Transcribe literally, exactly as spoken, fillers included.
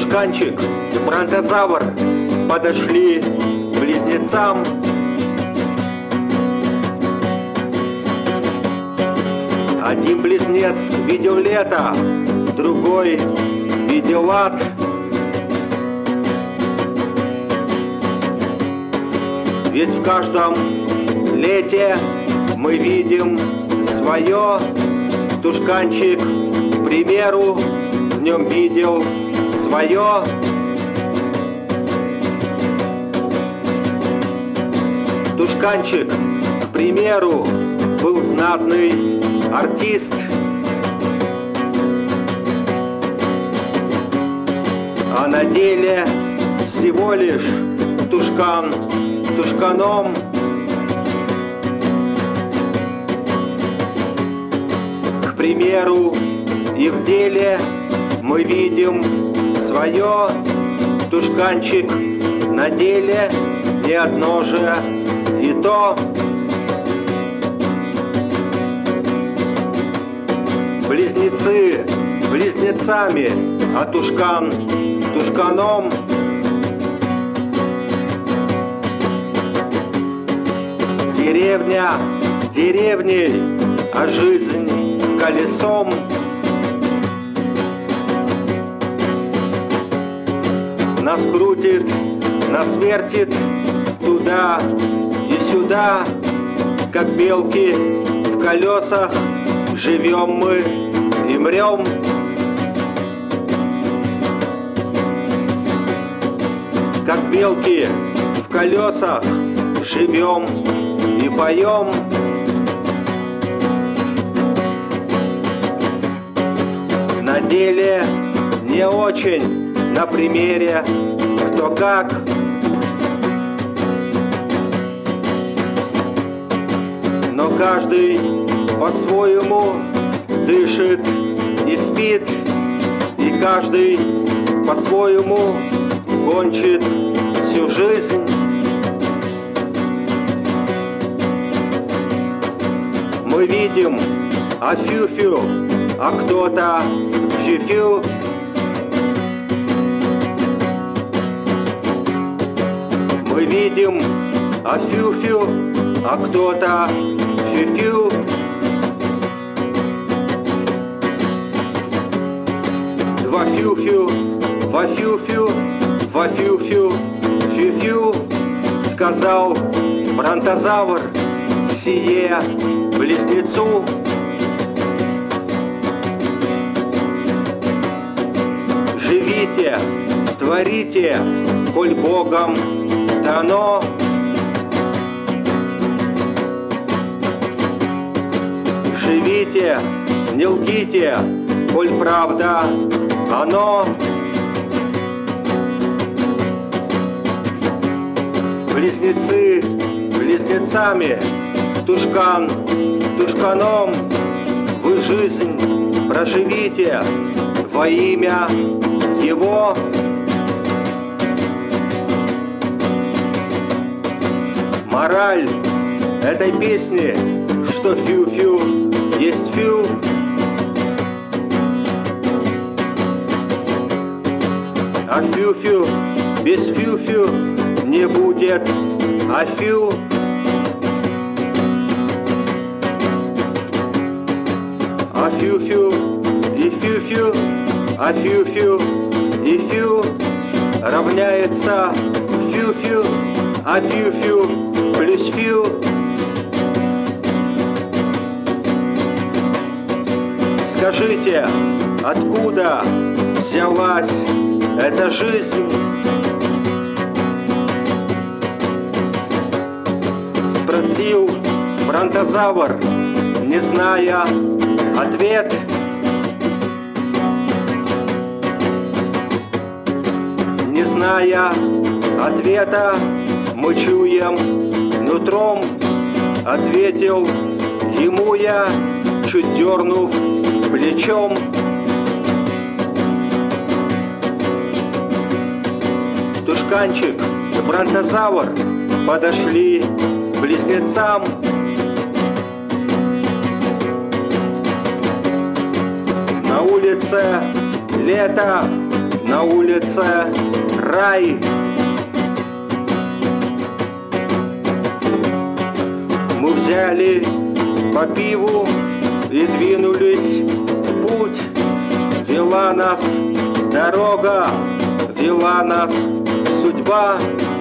Тушканчик и бронтозавр подошли к близнецам. Один близнец видел лето, другой видел ад. Ведь в каждом лете мы видим свое. Тушканчик, к примеру, в нем видел свое. Тушканчик, к примеру, был знатный артист. А на деле всего лишь тушкан тушканом. К примеру, и в деле мы видим свое. Тушканчик на деле не одно же и то. Близнецы близнецами, а тушкан тушканом. Деревня деревней, а жизнь колесом. Нас крутит, нас вертит туда и сюда, как белки в колесах. Живем мы и мрем. Как белки в колесах живем и поем. На деле не очень, на примере кто как. Но каждый по-своему дышит и спит, и каждый по-своему кончит всю жизнь. Мы видим афюфю, а кто-то фюфю. Мы видим афюфю, а кто-то фюфю. Два фюфю, два фюфю, два фюфю, фюфю, сказал бронтозавр сие близнецу. Живите, творите, коль Богом дано. Живите, не лгите, коль правда оно. Близнецы близнецами, тушкан тушканом. Вы жизнь проживите во имя его. Мораль этой песни, что фю-фю есть фю. А фю-фю без фю-фю не будет афю. А фю-фю и фю-фю, а фю-фю и фю равняется фю-фю, а фю-фю плюс фю. Скажите, откуда взялась эта жизнь? Спросил бронтозавр, не зная ответ. Не зная ответа, мы чуем нутром. Ответил ему я, чуть дернув плечом. Тушканчик и бронтозавр подошли к близнецам. На улице лето, на улице рай. Мы взяли по пиву и двинулись в путь. Вела нас дорога, вела нас судьба.